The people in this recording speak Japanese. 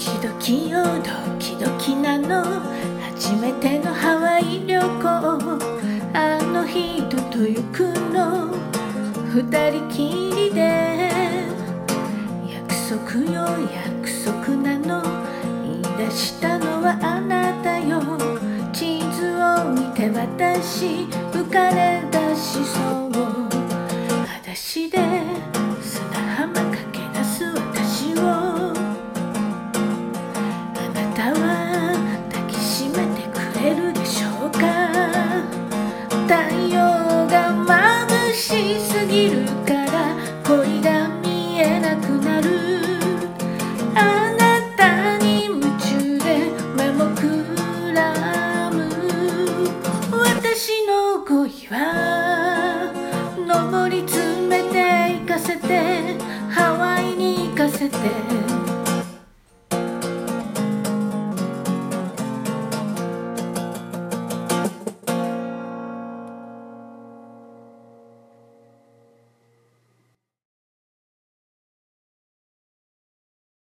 ドキよドキドキなの初めてのハワイ旅行あの人と行くの二人きりで約束よ約束なの言い出したのはあなたよ地図を見て私浮かれ出しそう裸足で砂浜駆け出す私をあなたは抱きしめてくれるでしょうか太陽が眩しすぎるから恋が見えなくなるあなたに夢中で目もくらむ私の恋は上り詰めて行かせて